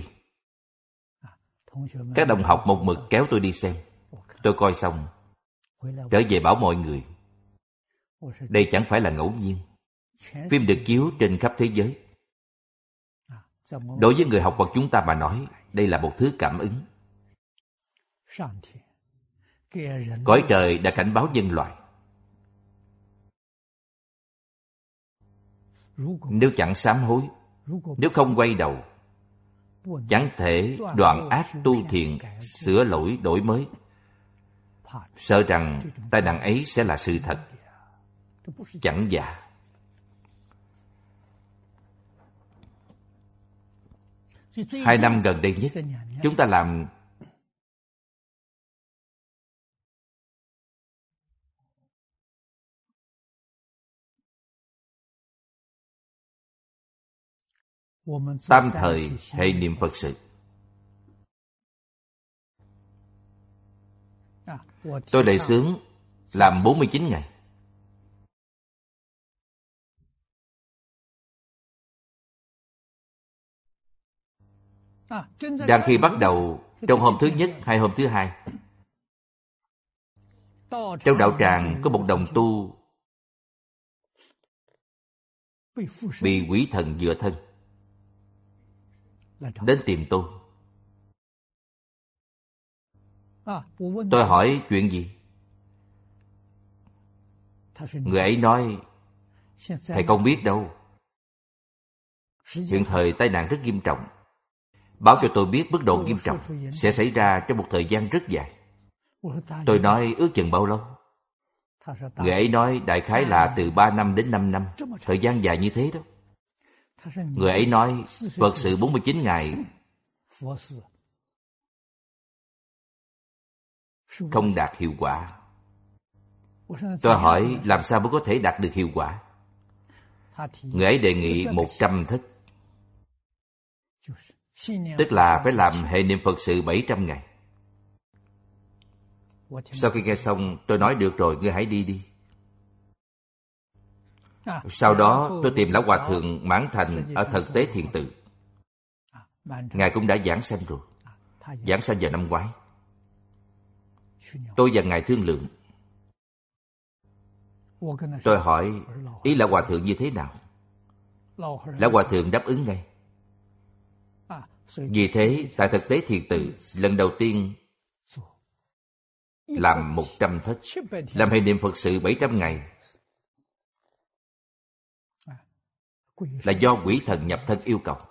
Các đồng học một mực kéo tôi đi xem. Tôi coi xong, trở về bảo mọi người, đây chẳng phải là ngẫu nhiên. Phim được chiếu trên khắp thế giới. Đối với người học Phật chúng ta mà nói, đây là một thứ cảm ứng. Cõi trời đã cảnh báo nhân loại. Nếu chẳng sám hối, nếu không quay đầu, chẳng thể đoạn ác tu thiện, sửa lỗi đổi mới. Sợ rằng tai nạn ấy sẽ là sự thật, chẳng giả. Hai năm gần đây nhất, chúng ta làm tam thời hệ niệm Phật sự. Tôi đề xướng làm bốn mươi chín ngày. Đang khi bắt đầu trong hôm thứ nhất hay hôm thứ hai, trong đạo tràng có một đồng tu bị quỷ thần dựa thân, đến tìm tôi. Tôi hỏi chuyện gì? Người ấy nói, thầy không biết đâu, hiện thời tai nạn rất nghiêm trọng, báo cho tôi biết mức độ nghiêm trọng sẽ xảy ra trong một thời gian rất dài. Tôi nói ước chừng bao lâu? Người ấy nói đại khái là từ ba năm đến năm năm, thời gian dài như thế đó. Người ấy nói Phật sự bốn mươi chín ngày không đạt hiệu quả. Tôi hỏi làm sao mới có thể đạt được hiệu quả? Người ấy đề nghị một trăm thức, tức là phải làm hệ niệm Phật sự bảy trăm ngày. Sau khi nghe xong, tôi nói được rồi, ngươi hãy đi đi. Sau đó tôi tìm Lão Hòa Thượng Mãn Thành ở Thật Tế Thiền Tự. Ngài cũng đã giảng sanh rồi, giảng sanh vào năm ngoái. Tôi và Ngài thương lượng. Tôi hỏi ý Lão Hòa Thượng như thế nào? Lão Hòa Thượng đáp ứng ngay. Vì thế tại Thực Tế Thiền Tự, lần đầu tiên làm một trăm thức, làm hệ niệm Phật sự bảy trăm ngày, là do quỷ thần nhập thân yêu cầu.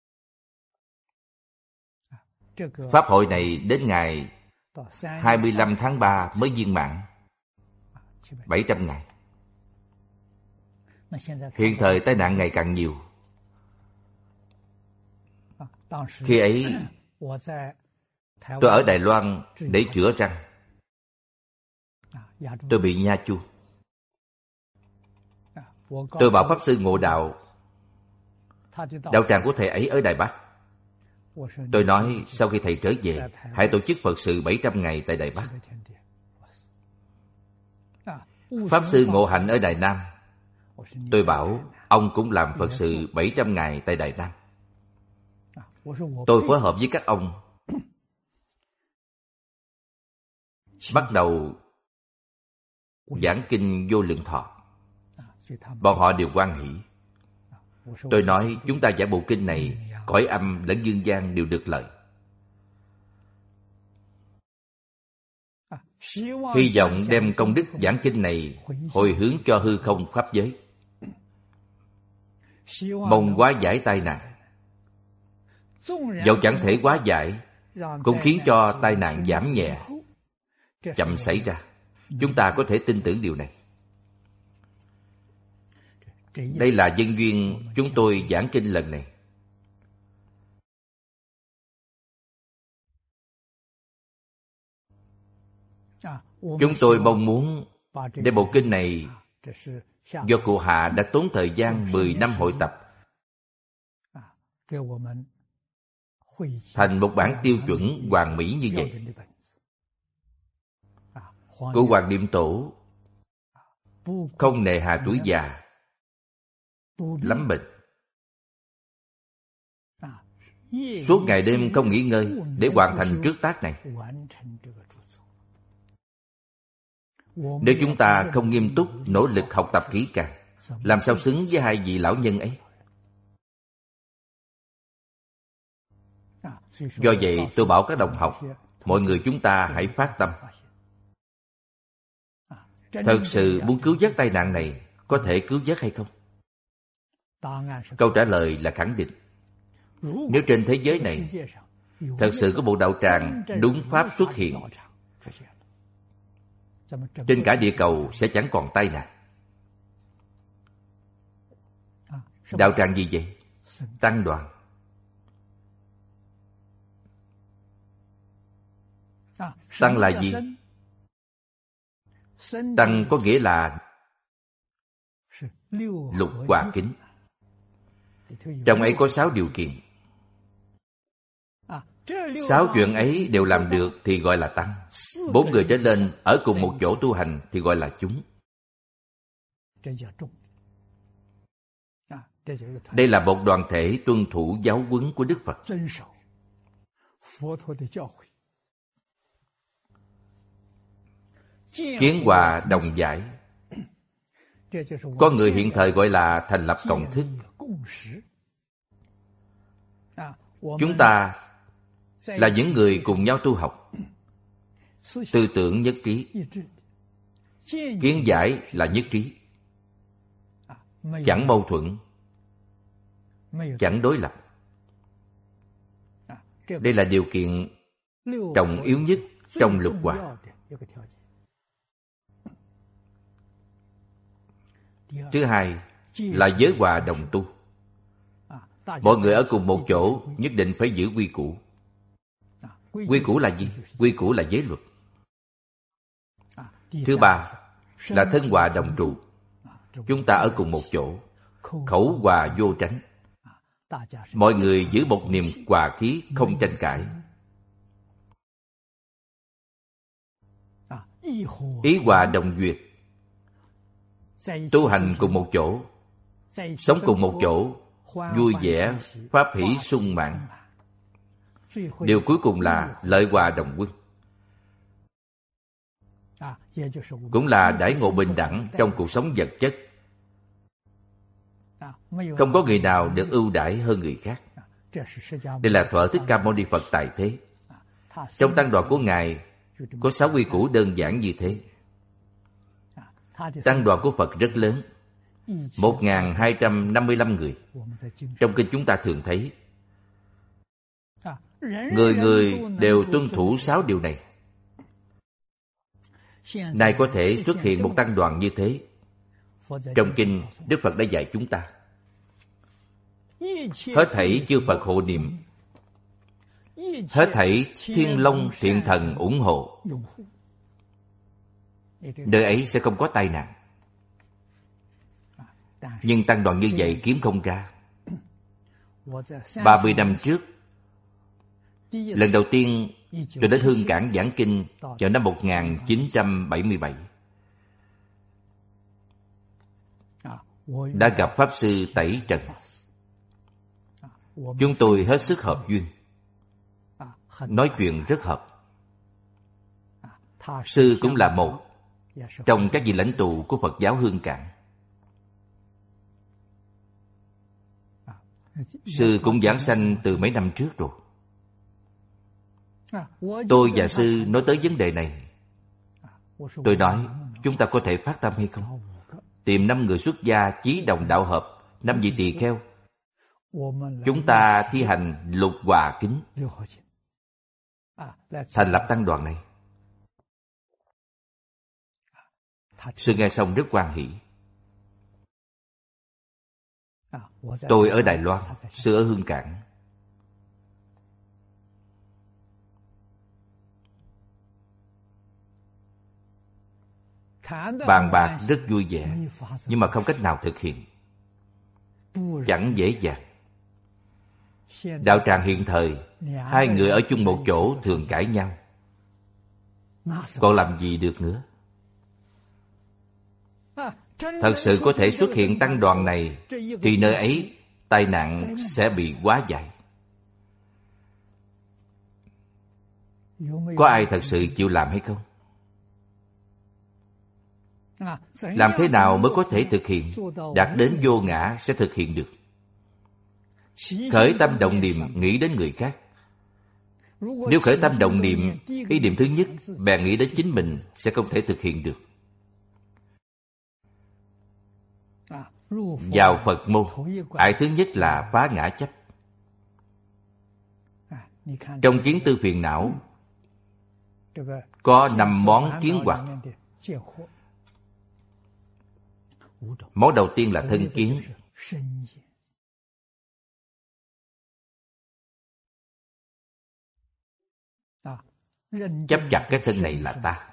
Pháp hội này đến ngày hai mươi lăm tháng ba mới viên mãn, bảy trăm ngày. Hiện thời tai nạn ngày càng nhiều. Khi ấy, tôi ở Đài Loan để chữa răng. Tôi bị nha chu. Tôi bảo Pháp Sư Ngộ Đạo, đạo tràng của thầy ấy ở Đài Bắc. Tôi nói sau khi thầy trở về, hãy tổ chức Phật sự bảy trăm ngày tại Đài Bắc. Pháp Sư Ngộ Hạnh ở Đài Nam, tôi bảo ông cũng làm Phật sự bảy trăm ngày tại Đài Nam. Tôi phối hợp với các ông, bắt đầu giảng kinh Vô Lượng Thọ. Bọn họ đều hoan hỷ. Tôi nói chúng ta giảng bộ kinh này, cõi âm lẫn dương gian đều được lợi. Hy vọng đem công đức giảng kinh này hồi hướng cho hư không pháp giới, mong hóa giải tai nạn. Dẫu chẳng thể hóa giải, cũng khiến cho tai nạn giảm nhẹ, chậm xảy ra. Chúng ta có thể tin tưởng điều này. Đây là nhân duyên chúng tôi giảng kinh lần này. Chúng tôi mong muốn để bộ kinh này, do cụ Hạ đã tốn thời gian mười năm hội tập, thành một bản tiêu chuẩn hoàn mỹ như vậy. Cụ Hoàng Niệm Tổ không nề hà tuổi già, lắm bệnh, suốt ngày đêm không nghỉ ngơi để hoàn thành trước tác này. Nếu chúng ta không nghiêm túc nỗ lực học tập kỹ càng, làm sao xứng với hai vị lão nhân ấy? Do vậy tôi bảo các đồng học, mọi người chúng ta hãy phát tâm. Thật sự muốn cứu vớt tai nạn này, có thể cứu vớt hay không? Câu trả lời là khẳng định. Nếu trên thế giới này thật sự có bộ đạo tràng đúng pháp xuất hiện, trên cả địa cầu sẽ chẳng còn tai nạn. Đạo tràng gì vậy? Tăng đoàn. Tăng là gì? Tăng có nghĩa là lục hòa kính. Trong ấy có sáu điều kiện. Sáu chuyện ấy đều làm được thì gọi là tăng. Bốn người trở lên ở cùng một chỗ tu hành thì gọi là chúng. Đây là một đoàn thể tuân thủ giáo huấn của Đức Phật. Kiến hòa đồng giải. Có người hiện thời gọi là thành lập cộng thức. Chúng ta là những người cùng nhau tu học, tư tưởng nhất trí, kiến giải là nhất trí, chẳng mâu thuẫn, chẳng đối lập. Đây là điều kiện trọng yếu nhất trong lục hòa. Thứ hai là giới hòa đồng tu. Mọi người ở cùng một chỗ nhất định phải giữ quy củ. Quy củ là gì? Quy củ là giới luật. Thứ ba là thân hòa đồng trụ. Chúng ta ở cùng một chỗ, khẩu hòa vô tránh. Mọi người giữ một niềm hòa khí, không tranh cãi. Ý hòa đồng duyệt. Tu hành cùng một chỗ, sống cùng một chỗ, vui vẻ, pháp hỷ sung mãn. Điều cuối cùng là lợi hòa đồng quân. Cũng là đãi ngộ bình đẳng trong cuộc sống vật chất. Không có người nào được ưu đãi hơn người khác. Đây là thuở Thích Ca Mâu Ni Phật tại thế. Trong tăng đoàn của Ngài có sáu quy củ đơn giản như thế. Tăng đoàn của Phật rất lớn, một nghìn hai trăm năm mươi lăm người. Trong kinh chúng ta thường thấy người người đều tuân thủ sáu điều này. Nay có thể xuất hiện một tăng đoàn như thế. Trong kinh Đức Phật đã dạy chúng ta, hết thảy chư Phật hộ niệm, hết thảy thiên long thiện thần ủng hộ, nơi ấy sẽ không có tai nạn. Nhưng tăng đoàn như vậy kiếm không ra. Ba mươi năm trước, lần đầu tiên tôi đến Hương Cảng giảng kinh vào năm một nghìn chín trăm bảy mươi bảy. Đã gặp Pháp Sư Tẩy Trần. Chúng tôi hết sức hợp duyên, nói chuyện rất hợp. Sư cũng là một trong các vị lãnh tụ của Phật giáo Hương Cảng. Sư cũng giảng sanh từ mấy năm trước rồi. Tôi và Sư nói tới vấn đề này. Tôi nói, chúng ta có thể phát tâm hay không? Tìm năm người xuất gia chí đồng đạo hợp, năm vị tỳ kheo. Chúng ta thi hành lục hòa kính, thành lập tăng đoàn này. Sư nghe xong rất hoan hỷ. Tôi ở Đài Loan, Sư ở Hương Cảng. Bàn bạc rất vui vẻ, nhưng mà không cách nào thực hiện. Chẳng dễ dàng. Đạo tràng hiện thời, hai người ở chung một chỗ thường cãi nhau. Còn làm gì được nữa? Thật sự có thể xuất hiện tăng đoàn này, thì nơi ấy tai nạn sẽ bị hóa giải. Có ai thật sự chịu làm hay không? Làm thế nào mới có thể thực hiện? Đạt đến vô ngã sẽ thực hiện được. Khởi tâm động niệm nghĩ đến người khác. Nếu khởi tâm động niệm, ý niệm thứ nhất bèn nghĩ đến chính mình, sẽ không thể thực hiện được. Vào Phật môn, ải thứ nhất là phá ngã chấp. Trong kiến tư phiền não có năm món kiến hoặc. Món đầu tiên là thân kiến. Chấp chặt cái thân này là ta.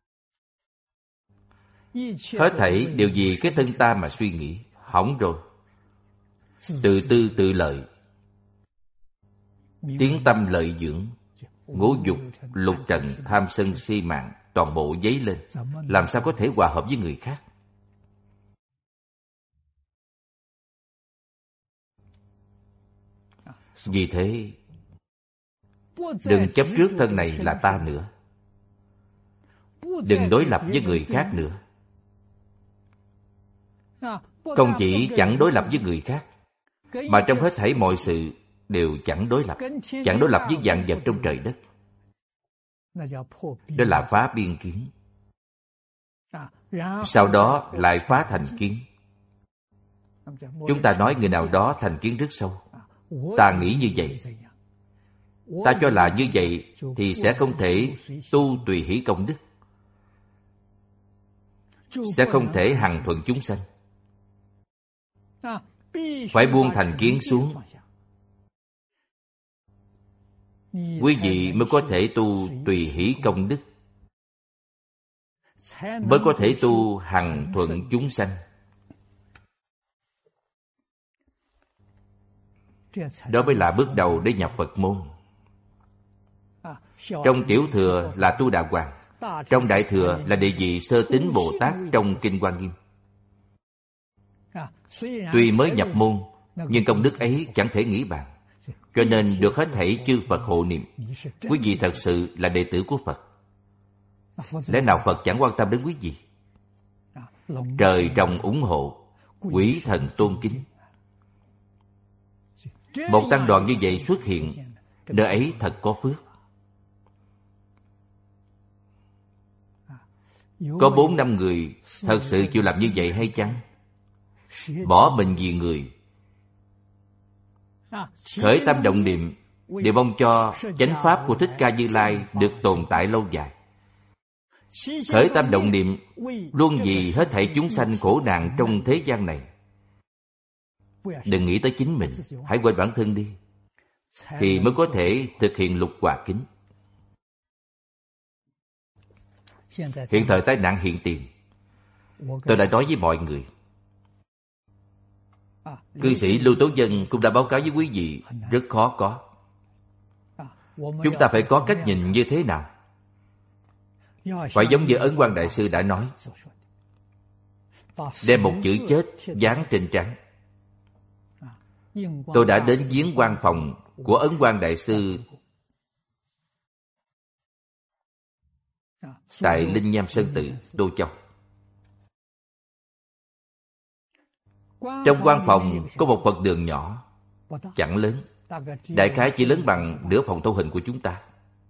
Hết thảy điều gì cái thân ta mà suy nghĩ, hỏng rồi. Tự tư tự lợi, tiếng tâm lợi dưỡng, ngũ dục, lục trần, tham sân si mạng, toàn bộ dấy lên. Làm sao có thể hòa hợp với người khác? Vì thế, đừng chấp trước thân này là ta nữa. Đừng đối lập với người khác nữa. Không chỉ chẳng đối lập với người khác, mà trong hết thảy mọi sự đều chẳng đối lập. Chẳng đối lập với vạn vật trong trời đất. Đó là phá biên kiến. Sau đó lại phá thành kiến. Chúng ta nói người nào đó thành kiến rất sâu. Ta nghĩ như vậy, ta cho là như vậy, thì sẽ không thể tu tùy hỷ công đức, sẽ không thể hằng thuận chúng sanh. phải buông thành kiến xuống. Quý vị mới có thể tu tùy hỷ công đức, mới có thể tu hằng thuận chúng sanh. Đó mới là bước đầu để nhập Phật môn. Trong Tiểu Thừa là tu Đà Hoàng, trong Đại Thừa là địa vị sơ tín Bồ Tát trong Kinh Hoa Nghiêm. Tuy mới nhập môn, nhưng công đức ấy chẳng thể nghĩ bàn, cho nên được hết thảy chư Phật hộ niệm. Quý vị thật sự là đệ tử của Phật. Lẽ nào Phật chẳng quan tâm đến quý vị? Trời trồng ủng hộ, quỷ thần tôn kính. Một tăng đoàn như vậy xuất hiện, nơi ấy thật có phước. Có bốn năm người thật sự chịu làm như vậy hay chăng? Bỏ mình vì người, khởi tâm động niệm, đều mong cho chánh pháp của Thích Ca Như Lai được tồn tại lâu dài. Khởi tâm động niệm luôn vì hết thảy chúng sanh khổ nạn trong thế gian này. Đừng nghĩ tới chính mình, hãy quên bản thân đi, thì mới có thể thực hiện lục hòa kính. Hiện thời tai nạn hiện tiền, tôi đã nói với mọi người. Cư sĩ Lưu Tố Dân cũng đã báo cáo với quý vị, rất khó có. Chúng ta phải có cách nhìn như thế nào? Phải giống như Ấn Quang Đại Sư đã nói, đem một chữ chết dán trên trán. Tôi đã đến viếng quan phòng của Ấn Quang Đại Sư tại Linh Nham Sơn Tự, Tô Châu. Trong quan phòng có một Phật đường nhỏ, chẳng lớn, đại khái chỉ lớn bằng nửa phòng thâu hình của chúng ta.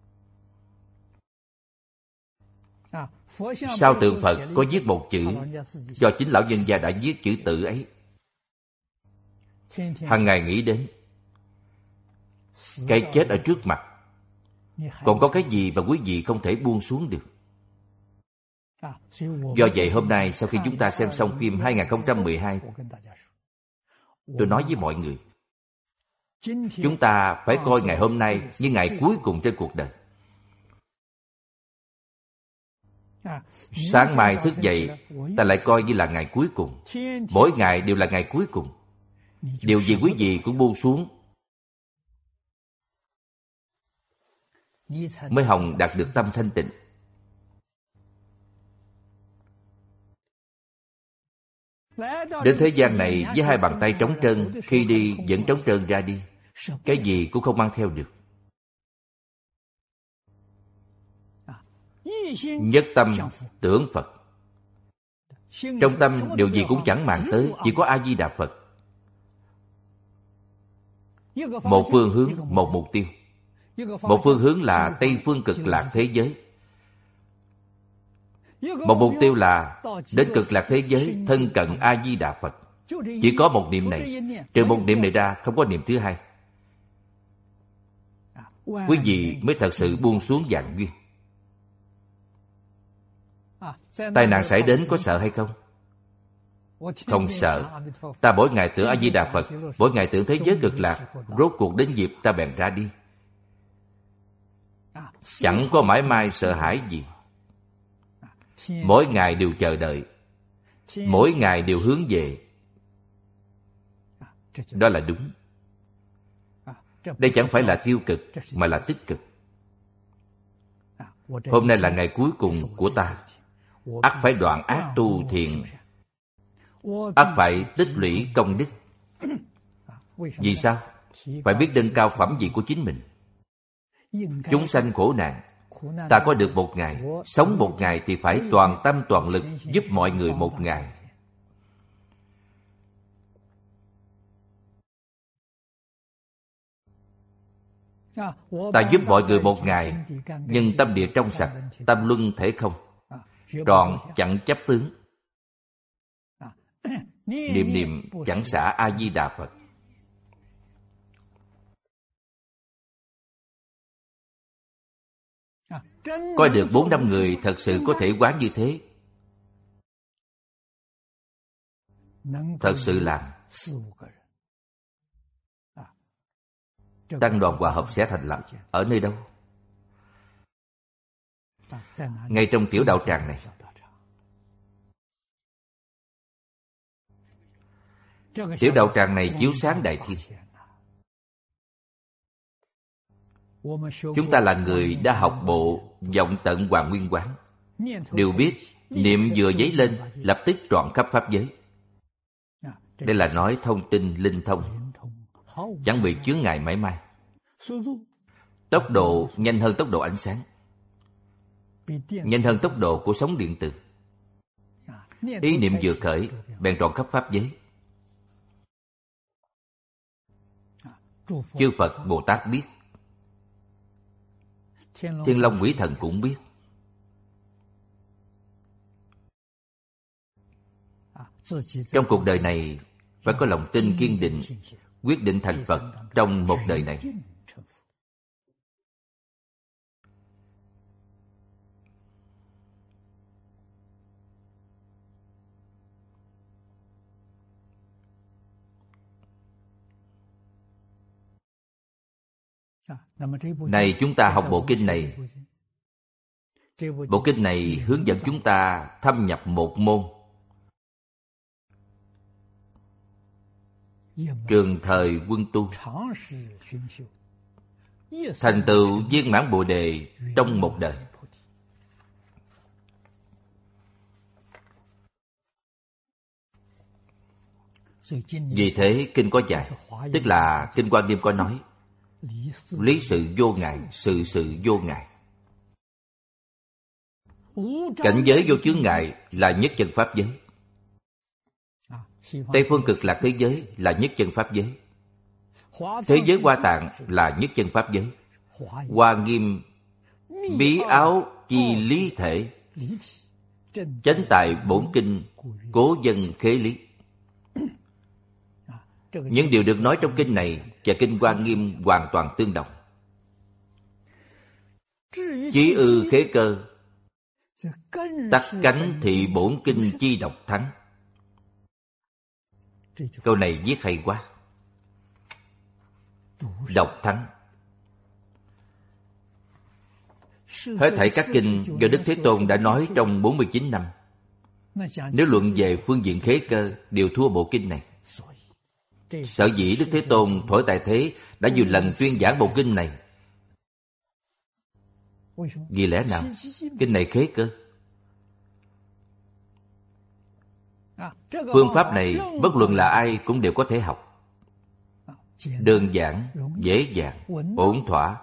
Sau tượng Phật có viết một chữ, do chính lão nhân gia đã viết chữ tự ấy. Hằng ngày nghĩ đến cái chết ở trước mặt, còn có cái gì mà quý vị không thể buông xuống được? Do vậy hôm nay sau khi chúng ta xem xong phim hai không một hai, tôi nói với mọi người, chúng ta phải coi ngày hôm nay như ngày cuối cùng trên cuộc đời. Sáng mai thức dậy, ta lại coi như là ngày cuối cùng. Mỗi ngày đều là ngày cuối cùng. Điều gì quý vị cũng buông xuống, mới hòng đạt được tâm thanh tịnh. Đến thế gian này với hai bàn tay trống trơn, khi đi vẫn trống trơn ra đi, cái gì cũng không mang theo được. Nhất tâm tưởng Phật, trong tâm điều gì cũng chẳng màng tới, chỉ có A Di Đà Phật. Một phương hướng, một mục tiêu. Một phương hướng là Tây Phương Cực Lạc thế giới. Một mục tiêu là đến Cực Lạc thế giới thân cận A Di Đà Phật. Chỉ có một niệm này, trừ một niệm này ra không có niệm thứ hai. Quý vị mới thật sự buông xuống vạn duyên. Tai nạn xảy đến có sợ hay không? Không sợ. Ta mỗi ngày tưởng A Di Đà Phật, mỗi ngày tưởng thế giới Cực Lạc, rốt cuộc đến dịp ta bèn ra đi. Chẳng có mãi mai sợ hãi gì. Mỗi ngày đều chờ đợi, mỗi ngày đều hướng về. Đó là đúng. Đây chẳng phải là tiêu cực, mà là tích cực. Hôm nay là ngày cuối cùng của ta, ắt phải đoạn ác tu thiện, ắt phải tích lũy công đức. Vì sao? Phải biết nâng cao phẩm vị của chính mình. Chúng sanh khổ nạn, ta có được một ngày, sống một ngày thì phải toàn tâm toàn lực giúp mọi người một ngày. Ta giúp mọi người một ngày, nhưng tâm địa trong sạch, tâm luân thể không, trọn chẳng chấp tướng. Niệm niệm chẳng xả A Di Đà Phật. Coi được bốn năm người thật sự có thể quán như thế, thật sự làm, Tăng đoàn hòa hợp sẽ thành lập ở nơi đâu? Ngay trong tiểu đạo tràng này. Tiểu đạo tràng này chiếu sáng đại thiên. Chúng ta là người đã học bộ vọng tận Hoàng Nguyên Quán, đều biết niệm vừa dấy lên lập tức trọn khắp pháp giới. Đây là nói thông tin linh thông, chẳng bị chướng ngại mãi may. Tốc độ nhanh hơn tốc độ ánh sáng, nhanh hơn tốc độ của sóng điện từ. Ý niệm vừa khởi bèn trọn khắp pháp giới. Chư Phật Bồ Tát biết, Thiên Long Quỷ Thần cũng biết. Trong cuộc đời này phải có lòng tin kiên định, quyết định thành Phật trong một đời này. Này chúng ta học bộ kinh này. Bộ kinh này hướng dẫn chúng ta thâm nhập một môn, trường thời quân tu, thành tựu viên mãn Bồ Đề trong một đời. Vì thế kinh có dạy, tức là kinh Hoa Nghiêm có nói: lý sự vô ngại, sự sự vô ngại. Cảnh giới vô chướng ngại là nhất chân pháp giới. Tây phương cực lạc thế giới là nhất chân pháp giới. Thế giới Hoa Tạng là nhất chân pháp giới. Hoa Nghiêm bí áo chi lý thể, chánh tại bổn kinh cố dân khế lý. Những điều được nói trong kinh này và kinh Hoa Nghiêm hoàn toàn tương đồng. Chí ư khế cơ, tắc cánh thị bổn kinh chi độc thắng. Câu này viết hay quá. Độc thắng. Hết thảy các kinh do Đức Thế Tôn đã nói trong bốn mươi chín năm, nếu luận về phương diện khế cơ đều thua bộ kinh này. Sở dĩ Đức Thế Tôn thuở tại thế đã nhiều lần tuyên giảng bộ kinh này. Vì lẽ nào? Kinh này khế cơ. Phương pháp này bất luận là ai cũng đều có thể học. Đơn giản, dễ dàng, ổn thỏa.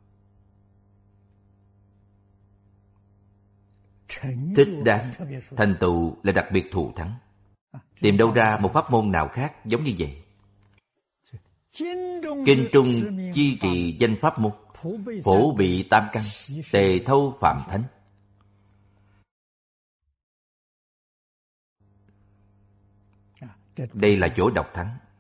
Thích đáng, thành tựu là đặc biệt thù thắng. Tìm đâu ra một pháp môn nào khác giống như vậy? Kinh Trung chi trì danh pháp môn, phổ bị tam căn, tề thâu phạm thánh. Đây là chỗ độc thắng.